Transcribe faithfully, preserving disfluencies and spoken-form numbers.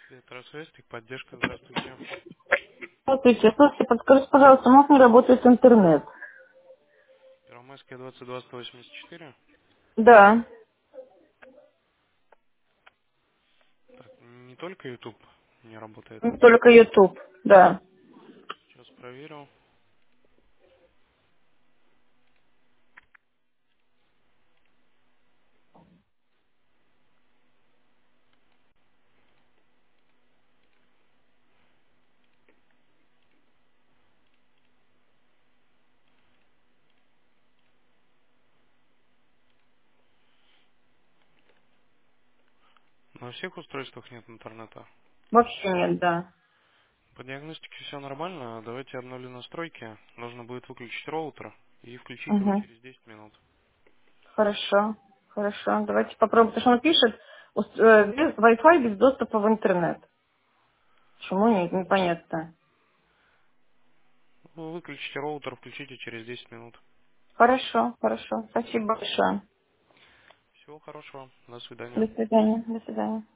Ветросвязь, техподдержка, здравствуйте. Здравствуйте. Слушайте, подскажите, пожалуйста, у нас не работает интернет. Первомайская, двадцать два, сто восемьдесят четыре. Да, Так, не только YouTube не работает. не только YouTube. Да. Сейчас проверю. На всех устройствах нет интернета. Вообще нет, да. По диагностике все нормально. Давайте обновлю настройки. Нужно будет выключить роутер и включить его Угу. через десять минут. Хорошо. Хорошо. Давайте попробуем. Потому что он пишет, ус- э, без Wi-Fi без доступа в интернет. Почему нет? Непонятно. Вы выключите роутер, включите через десять минут. Хорошо, хорошо. Спасибо большое. Всего хорошего. До свидания. До свидания. До свидания.